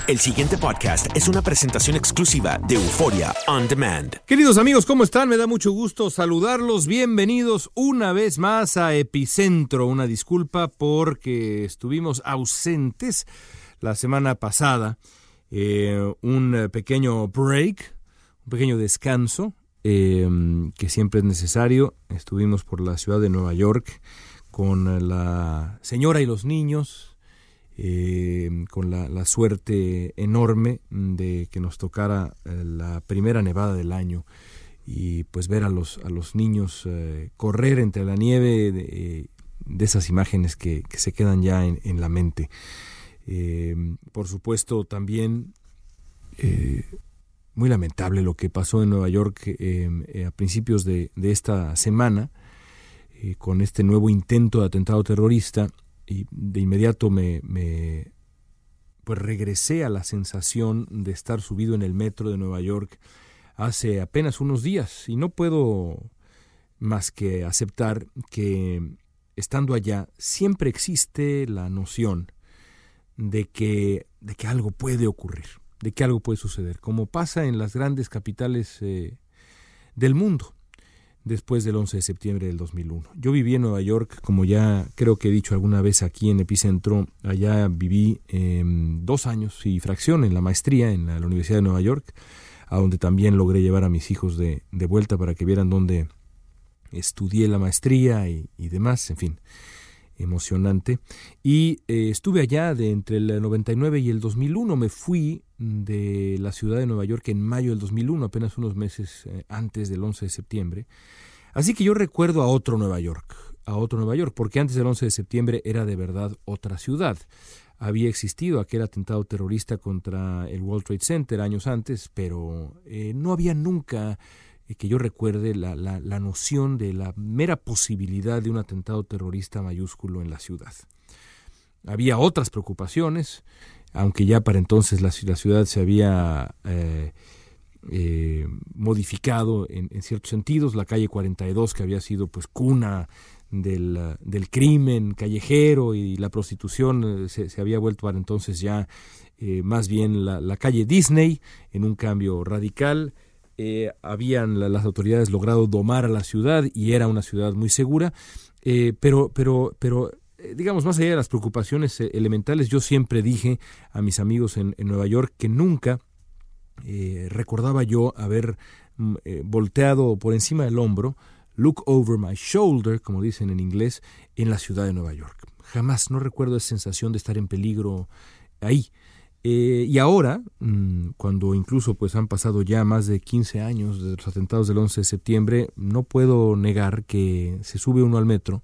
El siguiente podcast es una presentación exclusiva de Euforia On Demand. Queridos amigos, ¿cómo están? Me da mucho gusto saludarlos. Bienvenidos una vez más a Epicentro. Una disculpa porque estuvimos ausentes la semana pasada. Un pequeño break, un pequeño descanso que siempre es necesario. Estuvimos por la ciudad de Nueva York con la señora y los niños. Con la suerte enorme de que nos tocara la primera nevada del año y pues ver a los niños correr entre la nieve de esas imágenes que se quedan ya en la mente. Por supuesto también muy lamentable lo que pasó en Nueva York a principios de esta semana con este nuevo intento de atentado terrorista. Y de inmediato pues regresé a la sensación de estar subido en el metro de Nueva York hace apenas unos días y no puedo más que aceptar que estando allá siempre existe la noción de que algo puede ocurrir, de que algo puede suceder, como pasa en las grandes capitales del mundo. Después del 11 de septiembre del 2001. Yo viví en Nueva York, como ya creo que he dicho alguna vez aquí en Epicentro. Allá viví 2 años y fracción en la maestría en la Universidad de Nueva York, a donde también logré llevar a mis hijos de vuelta para que vieran dónde estudié la maestría y demás, en fin, emocionante. Y estuve allá entre el 99 y el 2001. Me fui de la ciudad de Nueva York en mayo del 2001, apenas unos meses antes del 11 de septiembre. Así que yo recuerdo a otro Nueva York, porque antes del 11 de septiembre era de verdad otra ciudad. Había existido aquel atentado terrorista contra el World Trade Center años antes, pero no había nunca, que yo recuerde, la noción de la mera posibilidad de un atentado terrorista mayúsculo en la ciudad. Había otras preocupaciones, aunque ya para entonces la ciudad se había modificado en ciertos sentidos. La calle 42, que había sido pues cuna del crimen callejero y la prostitución, se había vuelto para entonces ya más bien la calle Disney, en un cambio radical. Habían las autoridades logrado domar a la ciudad y era una ciudad muy segura, pero digamos, más allá de las preocupaciones elementales, yo siempre dije a mis amigos en Nueva York que nunca recordaba yo haber volteado por encima del hombro, look over my shoulder, como dicen en inglés, en la ciudad de Nueva York. Jamás, no recuerdo esa sensación de estar en peligro ahí. Y ahora, cuando incluso pues han pasado ya más de 15 años de los atentados del 11 de septiembre, no puedo negar que se sube uno al metro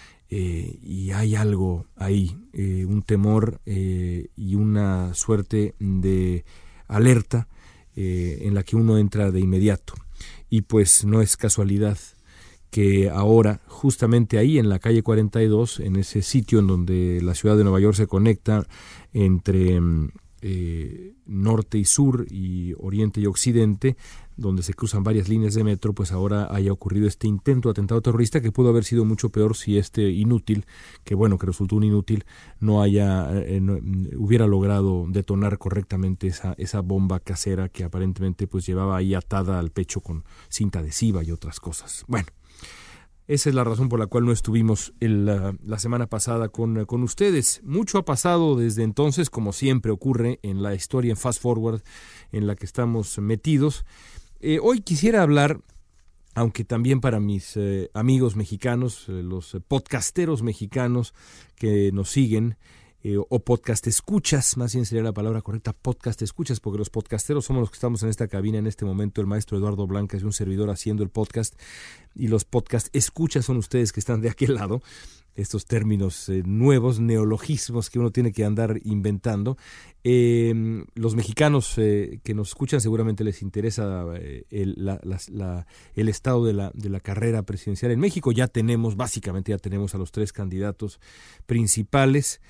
y hay algo ahí, un temor y una suerte de alerta en la que uno entra de inmediato. Y pues no es casualidad que ahora, justamente ahí en la calle 42, en ese sitio en donde la ciudad de Nueva York se conecta entre norte y sur y oriente y occidente, donde se cruzan varias líneas de metro, pues ahora haya ocurrido este intento de atentado terrorista que pudo haber sido mucho peor si este inútil, que resultó un inútil, no hubiera logrado detonar correctamente esa bomba casera que aparentemente pues llevaba ahí atada al pecho con cinta adhesiva y otras cosas. Bueno, esa es la razón por la cual no estuvimos la semana pasada con ustedes. Mucho ha pasado desde entonces, como siempre ocurre en la historia en Fast Forward en la que estamos metidos. Hoy quisiera hablar, aunque también para mis amigos mexicanos, los podcasteros mexicanos que nos siguen, o podcast escuchas, más bien sería la palabra correcta, podcast escuchas, porque los podcasteros somos los que estamos en esta cabina en este momento. El maestro Eduardo Blancas y un servidor haciendo el podcast, y los podcast escuchas son ustedes que están de aquel lado. Estos términos nuevos, neologismos que uno tiene que andar inventando. Los mexicanos que nos escuchan seguramente les interesa el estado de la carrera presidencial en México. Básicamente ya tenemos a los 3 candidatos principales.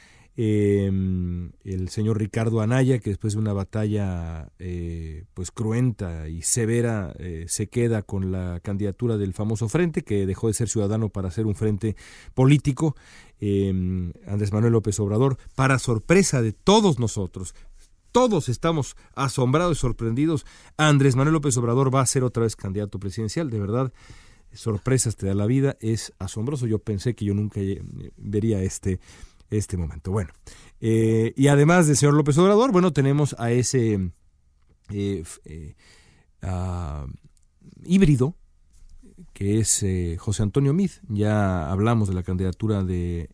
El señor Ricardo Anaya, que después de una batalla pues cruenta y severa se queda con la candidatura del famoso frente, que dejó de ser ciudadano para ser un frente político. Andrés Manuel López Obrador, para sorpresa de todos nosotros, todos estamos asombrados y sorprendidos. Andrés Manuel López Obrador va a ser otra vez candidato presidencial. De verdad, sorpresas te da la vida, es asombroso. Yo pensé que yo nunca vería este momento. Bueno, y además del señor López Obrador, bueno, tenemos a ese híbrido que es José Antonio Meade. Ya hablamos de la candidatura de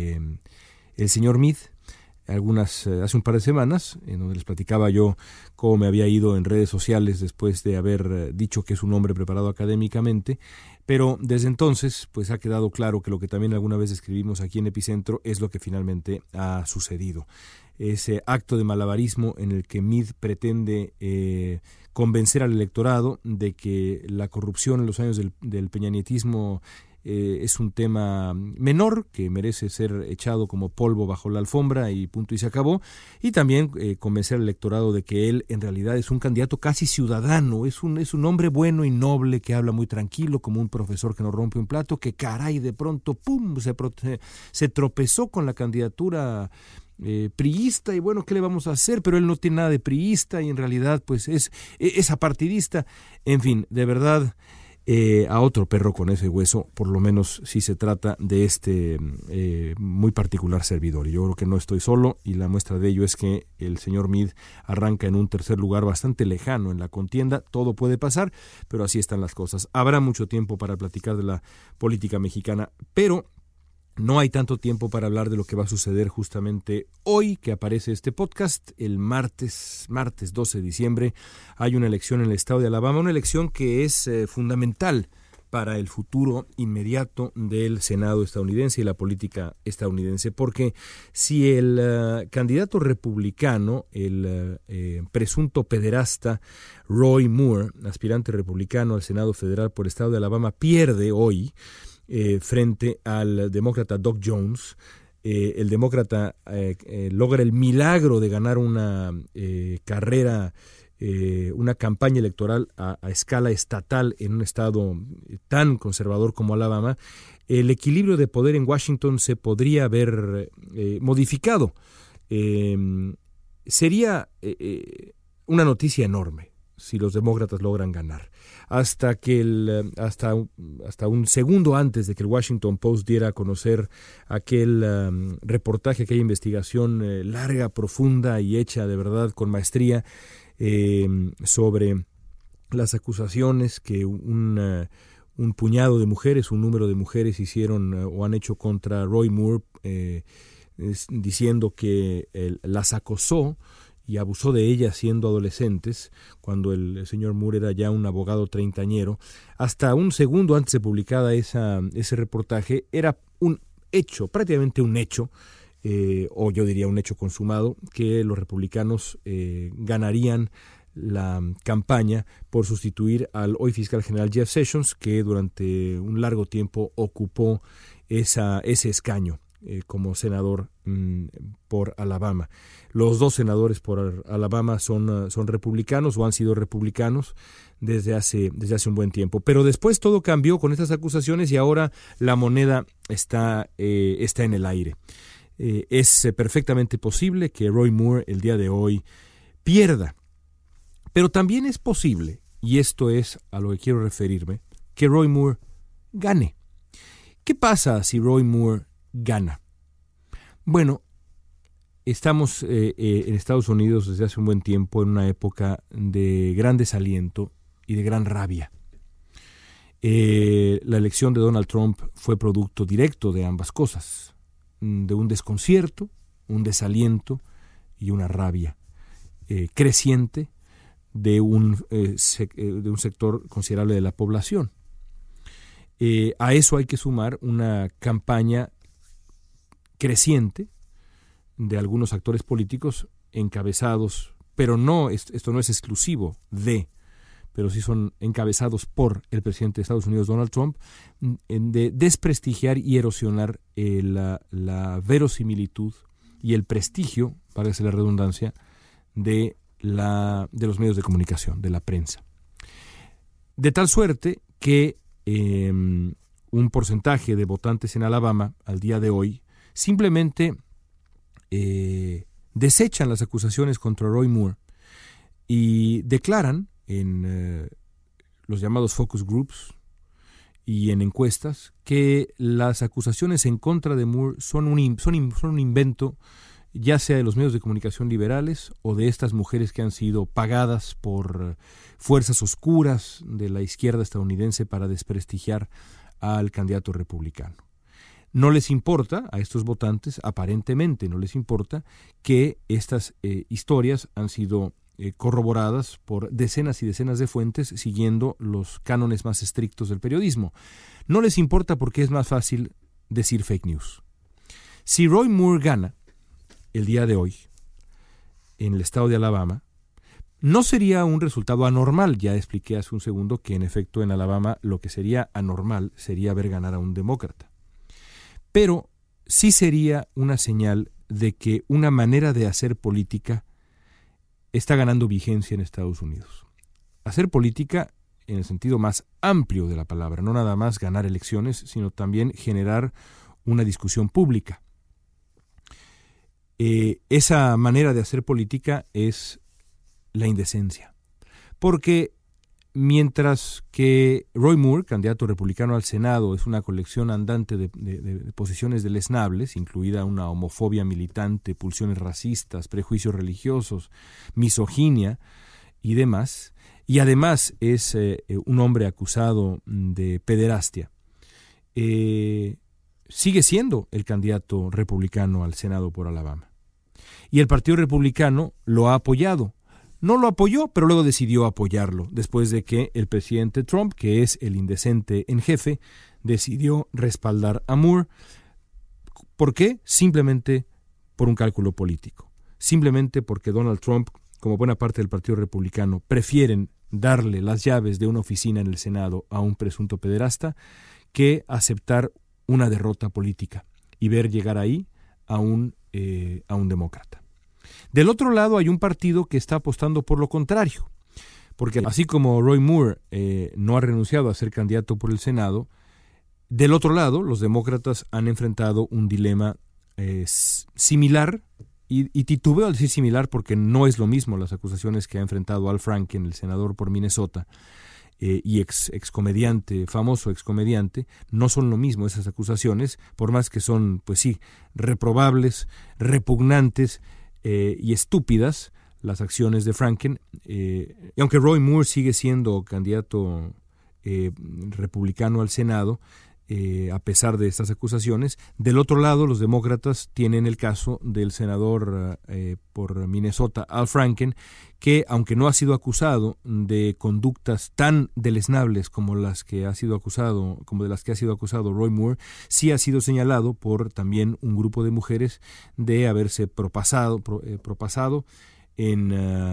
el señor Meade hace un par de semanas, en donde les platicaba yo cómo me había ido en redes sociales después de haber dicho que es un hombre preparado académicamente, pero desde entonces pues ha quedado claro que lo que también alguna vez escribimos aquí en Epicentro es lo que finalmente ha sucedido. Ese acto de malabarismo en el que Meade pretende convencer al electorado de que la corrupción en los años del peñanietismo es un tema menor que merece ser echado como polvo bajo la alfombra y punto y se acabó, y también convencer al electorado de que él en realidad es un candidato casi ciudadano, es un hombre bueno y noble que habla muy tranquilo como un profesor que no rompe un plato, que caray de pronto ¡pum! Se tropezó con la candidatura priista y bueno, ¿qué le vamos a hacer? Pero él no tiene nada de priista y en realidad pues es apartidista. En fin, de verdad, a otro perro con ese hueso, por lo menos si se trata de este muy particular servidor. Y yo creo que no estoy solo, y la muestra de ello es que el señor Meade arranca en un tercer lugar bastante lejano en la contienda. Todo puede pasar, pero así están las cosas. Habrá mucho tiempo para platicar de la política mexicana, pero no hay tanto tiempo para hablar de lo que va a suceder justamente hoy que aparece este podcast. El martes 12 de diciembre hay una elección en el estado de Alabama, una elección que es fundamental para el futuro inmediato del Senado estadounidense y la política estadounidense, porque si el candidato republicano, el presunto pederasta Roy Moore, aspirante republicano al Senado federal por el estado de Alabama, pierde hoy frente al demócrata Doug Jones, el demócrata logra el milagro de ganar una carrera, una campaña electoral a escala estatal en un estado tan conservador como Alabama. El equilibrio de poder en Washington se podría haber modificado. Sería una noticia enorme si los demócratas logran ganar. Hasta un segundo antes de que el Washington Post diera a conocer aquel reportaje, aquella investigación larga, profunda y hecha de verdad con maestría sobre las acusaciones que un puñado de mujeres, un número de mujeres hicieron o han hecho contra Roy Moore, diciendo que las acosó y abusó de ellas siendo adolescentes, cuando el señor Moore era ya un abogado treintañero. Hasta un segundo antes de publicada ese reportaje, era un hecho, prácticamente un hecho, o yo diría un hecho consumado, que los republicanos ganarían la campaña por sustituir al hoy fiscal general Jeff Sessions, que durante un largo tiempo ocupó ese escaño como senador por Alabama. Los dos senadores por Alabama son republicanos o han sido republicanos desde hace un buen tiempo. Pero después todo cambió con estas acusaciones y ahora la moneda está en el aire. Es perfectamente posible que Roy Moore el día de hoy pierda, pero también es posible, y esto es a lo que quiero referirme, que Roy Moore gane. ¿Qué pasa si Roy Moore gana? Bueno, estamos en Estados Unidos desde hace un buen tiempo en una época de gran desaliento y de gran rabia. La elección de Donald Trump fue producto directo de ambas cosas, de un desconcierto, un desaliento y una rabia creciente de un sector considerable de la población. A eso hay que sumar una campaña creciente de algunos actores políticos encabezados, pero no, esto no es exclusivo pero sí son encabezados por el presidente de Estados Unidos, Donald Trump, de desprestigiar y erosionar la verosimilitud y el prestigio, para hacer la redundancia, de los medios de comunicación, de la prensa. De tal suerte que un porcentaje de votantes en Alabama al día de hoy simplemente desechan las acusaciones contra Roy Moore y declaran en los llamados focus groups y en encuestas que las acusaciones en contra de Moore son un invento, ya sea de los medios de comunicación liberales o de estas mujeres que han sido pagadas por fuerzas oscuras de la izquierda estadounidense para desprestigiar al candidato republicano. No les importa a estos votantes, aparentemente no les importa, que estas historias han sido corroboradas por decenas y decenas de fuentes siguiendo los cánones más estrictos del periodismo. No les importa porque es más fácil decir fake news. Si Roy Moore gana el día de hoy en el estado de Alabama, no sería un resultado anormal. Ya expliqué hace un segundo que en efecto en Alabama lo que sería anormal sería ver ganar a un demócrata. Pero sí sería una señal de que una manera de hacer política está ganando vigencia en Estados Unidos. Hacer política en el sentido más amplio de la palabra, no nada más ganar elecciones, sino también generar una discusión pública. Esa manera de hacer política es la indecencia. Porque mientras que Roy Moore, candidato republicano al Senado, es una colección andante de posiciones deleznables, incluida una homofobia militante, pulsiones racistas, prejuicios religiosos, misoginia y demás, y además es un hombre acusado de pederastia, sigue siendo el candidato republicano al Senado por Alabama. Y el Partido Republicano lo ha apoyado. No lo apoyó, pero luego decidió apoyarlo, después de que el presidente Trump, que es el indecente en jefe, decidió respaldar a Moore. ¿Por qué? Simplemente por un cálculo político. Simplemente porque Donald Trump, como buena parte del Partido Republicano, prefieren darle las llaves de una oficina en el Senado a un presunto pederasta que aceptar una derrota política y ver llegar ahí a un demócrata. Del otro lado hay un partido que está apostando por lo contrario, porque así como Roy Moore no ha renunciado a ser candidato por el Senado, del otro lado los demócratas han enfrentado un dilema similar, y titubeo al decir similar porque no es lo mismo las acusaciones que ha enfrentado Al Franken, el senador por Minnesota, y famoso excomediante, no son lo mismo esas acusaciones, por más que son, pues sí, reprobables, repugnantes y estúpidas las acciones de Franken, y aunque Roy Moore sigue siendo candidato republicano al Senado, a pesar de estas acusaciones, del otro lado los demócratas tienen el caso del senador por Minnesota, Al Franken, que aunque no ha sido acusado de conductas tan deleznables como de las que ha sido acusado Roy Moore, sí ha sido señalado por también un grupo de mujeres de haberse propasado en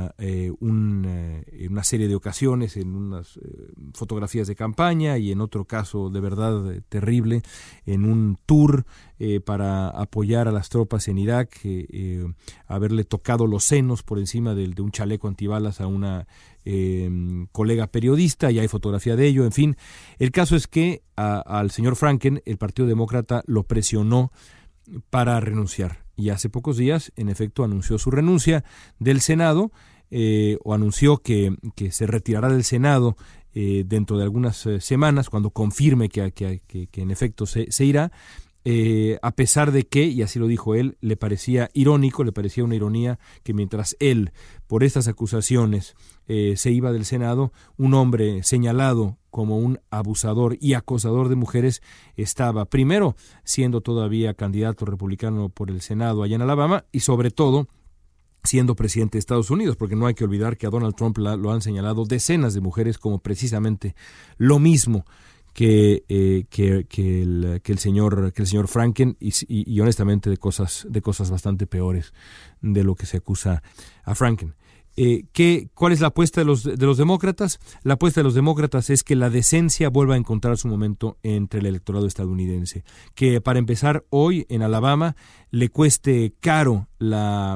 una serie de ocasiones, en unas fotografías de campaña y en otro caso de verdad terrible, en un tour para apoyar a las tropas en Irak, haberle tocado los senos por encima de un chaleco antibalas a una colega periodista, y hay fotografía de ello. En fin, el caso es que al señor Franken el Partido Demócrata lo presionó para renunciar. Y hace pocos días, en efecto, anunció su renuncia del Senado, o anunció que se retirará del Senado dentro de algunas semanas, cuando confirme que en efecto se irá, a pesar de que, y así lo dijo él, le parecía una ironía que mientras él, por estas acusaciones, se iba del Senado, un hombre señalado como un abusador y acosador de mujeres estaba primero siendo todavía candidato republicano por el Senado allá en Alabama, y sobre todo siendo presidente de Estados Unidos, porque no hay que olvidar que a Donald Trump lo han señalado decenas de mujeres como precisamente lo mismo que el señor Franken, y honestamente de cosas bastante peores de lo que se acusa a Franken. ¿Cuál es la apuesta de los demócratas? La apuesta de los demócratas es que la decencia vuelva a encontrar su momento entre el electorado estadounidense, que para empezar hoy en Alabama le cueste caro la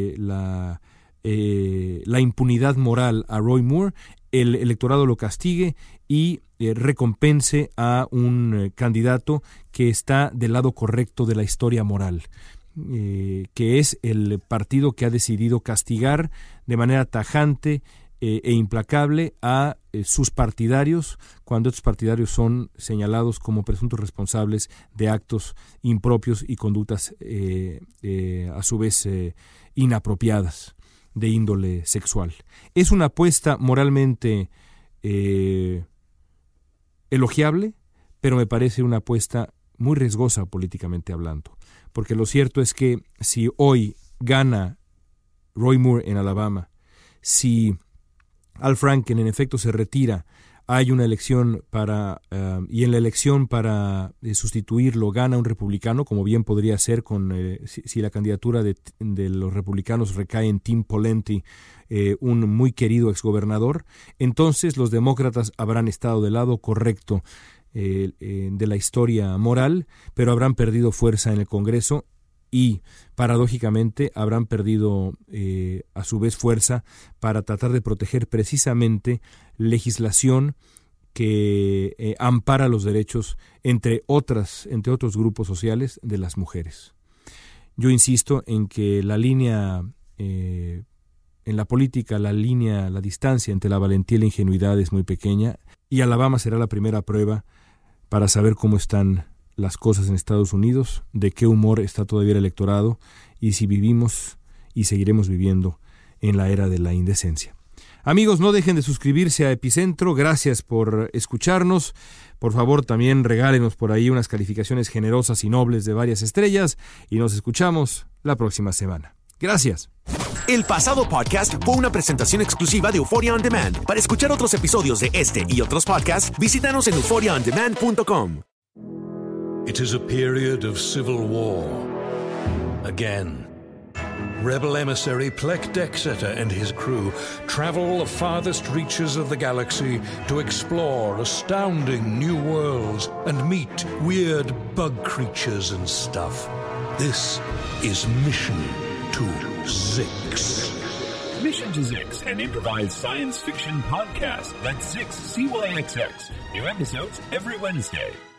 impunidad moral a Roy Moore, el electorado lo castigue y recompense a un candidato que está del lado correcto de la historia moral. que es el partido que ha decidido castigar de manera tajante e implacable a sus partidarios cuando estos partidarios son señalados como presuntos responsables de actos impropios y conductas a su vez inapropiadas de índole sexual. Es una apuesta moralmente elogiable, pero me parece una apuesta muy riesgosa políticamente hablando, porque lo cierto es que si hoy gana Roy Moore en Alabama, si Al Franken en efecto se retira, hay una elección y en la elección para sustituirlo gana un republicano, como bien podría ser si la candidatura de los republicanos recae en Tim Pawlenty, un muy querido exgobernador, entonces los demócratas habrán estado del lado correcto de la historia moral, pero habrán perdido fuerza en el Congreso y, paradójicamente, habrán perdido a su vez fuerza para tratar de proteger precisamente legislación que ampara los derechos, entre otros grupos sociales, de las mujeres. Yo insisto en que la línea, en la política, la distancia entre la valentía y la ingenuidad es muy pequeña, y Alabama será la primera prueba para saber cómo están las cosas en Estados Unidos, de qué humor está todavía el electorado y si vivimos y seguiremos viviendo en la era de la indecencia. Amigos, no dejen de suscribirse a Epicentro. Gracias por escucharnos. Por favor, también regálenos por ahí unas calificaciones generosas y nobles de varias estrellas y nos escuchamos la próxima semana. Gracias. El pasado podcast fue una presentación exclusiva de Euphoria On Demand. Para escuchar otros episodios de este y otros podcasts, visítanos en euphoriaondemand.com. It is a period of civil war. Again. Rebel emissary Plek Dexeter and his crew travel the farthest reaches of the galaxy to explore astounding new worlds and meet weird bug creatures and stuff. This is Mission to Zix. Mission to Zix, an improvised science fiction podcast. That's Zix, CYXX. New episodes every Wednesday.